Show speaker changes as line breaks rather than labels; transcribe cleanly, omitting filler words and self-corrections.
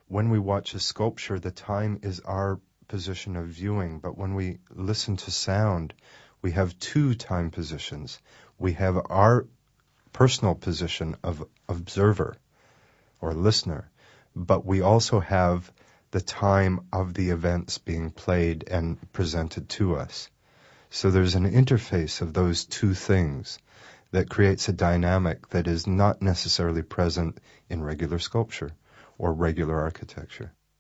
When we watch a sculpture, the time is our position of viewing, but when we listen to sound, we have two time positions. We have our personal position of observer or listener, but we also have the time of the events being played and presented to us. So there's an interface of those two things that creates a dynamic that is not necessarily present in regular sculpture or regular architecture.